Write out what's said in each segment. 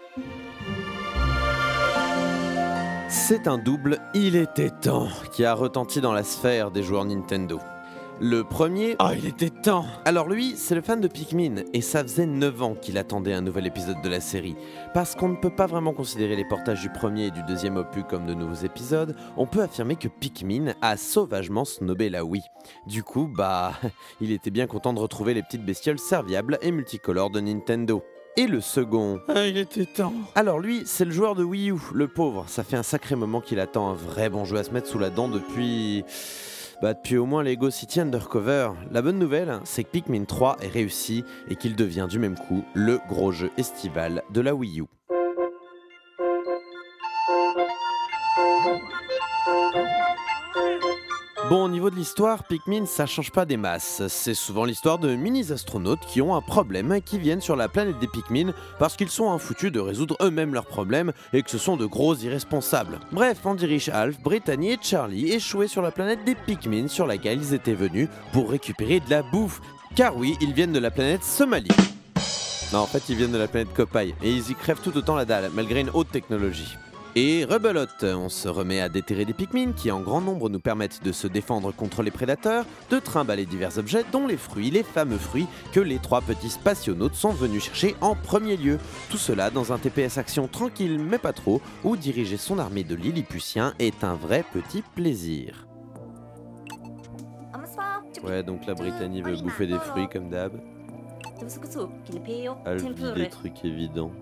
C'est un double Il était temps qui a retenti dans la sphère des joueurs Nintendo. Le premier, il était temps. Alors lui, c'est le fan de Pikmin et ça faisait 9 ans qu'il attendait un nouvel épisode de la série. Parce qu'on ne peut pas vraiment considérer les portages du premier et du deuxième opus comme de nouveaux épisodes, on peut affirmer que Pikmin a sauvagement snobé la Wii. Du coup, il était bien content de retrouver les petites bestioles serviables et multicolores de Nintendo. Et le second, il était temps. Alors lui, c'est le joueur de Wii U, le pauvre. Ça fait un sacré moment qu'il attend un vrai bon jeu à se mettre sous la dent depuis au moins Lego City Undercover. La bonne nouvelle, c'est que Pikmin 3 est réussi et qu'il devient du même coup le gros jeu estival de la Wii U. Bon, au niveau de l'histoire, Pikmin, ça change pas des masses. C'est souvent l'histoire de mini-astronautes qui ont un problème et qui viennent sur la planète des Pikmin parce qu'ils sont infoutus de résoudre eux-mêmes leurs problèmes et que ce sont de gros irresponsables. Bref, on dirige Alf, Brittany et Charlie échoués sur la planète des Pikmin sur laquelle ils étaient venus pour récupérer de la bouffe. Car oui, ils viennent de la planète Somalie. Non, en fait, ils viennent de la planète Copaille et ils y crèvent tout autant la dalle, malgré une haute technologie. Et rebelote, on se remet à déterrer des Pikmin qui en grand nombre nous permettent de se défendre contre les prédateurs, de trimballer divers objets dont les fruits, les fameux fruits que les 3 petits spationautes sont venus chercher en premier lieu. Tout cela dans un TPS action tranquille mais pas trop, où diriger son armée de Lilliputiens est un vrai petit plaisir. Ouais, donc la Brittany veut bouffer des fruits comme d'hab. Alf dit des trucs évidents.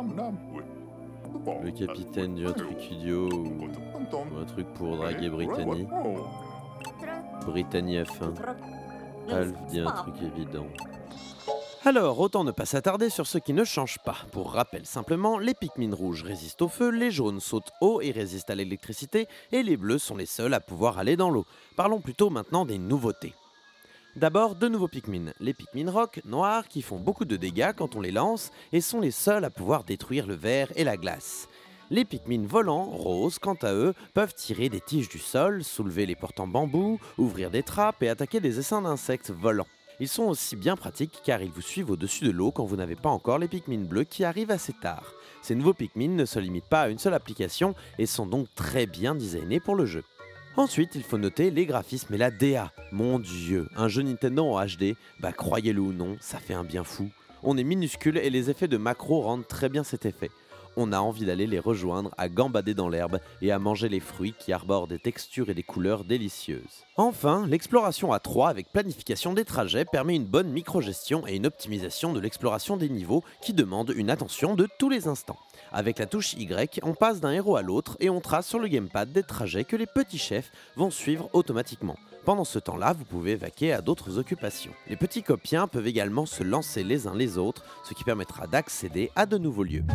Le capitaine dit un truc idiot ou un truc pour draguer Brittany. Brittany a faim. Alf dit un truc évident. Alors, autant ne pas s'attarder sur ce qui ne change pas. Pour rappel simplement, les Pikmin rouges résistent au feu, les jaunes sautent haut et résistent à l'électricité, et les bleus sont les seuls à pouvoir aller dans l'eau. Parlons plutôt maintenant des nouveautés. D'abord, 2 nouveaux Pikmin, les Pikmin Rock, noirs, qui font beaucoup de dégâts quand on les lance et sont les seuls à pouvoir détruire le verre et la glace. Les Pikmin volants, roses, quant à eux, peuvent tirer des tiges du sol, soulever les portes en bambou, ouvrir des trappes et attaquer des essaims d'insectes volants. Ils sont aussi bien pratiques car ils vous suivent au-dessus de l'eau quand vous n'avez pas encore les Pikmin bleus qui arrivent assez tard. Ces nouveaux Pikmin ne se limitent pas à une seule application et sont donc très bien designés pour le jeu. Ensuite, il faut noter les graphismes et la DA. Mon dieu, un jeu Nintendo en HD, croyez-le ou non, ça fait un bien fou. On est minuscule et les effets de macro rendent très bien cet effet. On a envie d'aller les rejoindre, à gambader dans l'herbe et à manger les fruits qui arborent des textures et des couleurs délicieuses. Enfin, l'exploration à 3 avec planification des trajets permet une bonne microgestion et une optimisation de l'exploration des niveaux qui demandent une attention de tous les instants. Avec la touche Y, on passe d'un héros à l'autre et on trace sur le gamepad des trajets que les petits chefs vont suivre automatiquement. Pendant ce temps-là, vous pouvez vaquer à d'autres occupations. Les petits copiens peuvent également se lancer les uns les autres, ce qui permettra d'accéder à de nouveaux lieux.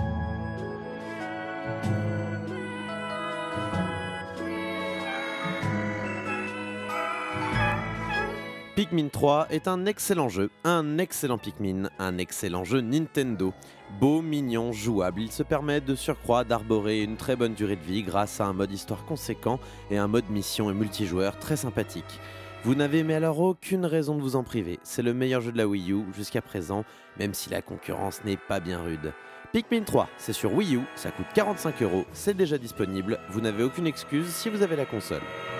Pikmin 3 est un excellent jeu, un excellent Pikmin, un excellent jeu Nintendo. Beau, mignon, jouable, il se permet de surcroît d'arborer une très bonne durée de vie grâce à un mode histoire conséquent et un mode mission et multijoueur très sympathique. Vous n'avez mais alors aucune raison de vous en priver, c'est le meilleur jeu de la Wii U jusqu'à présent, même si la concurrence n'est pas bien rude. Pikmin 3, c'est sur Wii U, ça coûte 45€, c'est déjà disponible, vous n'avez aucune excuse si vous avez la console.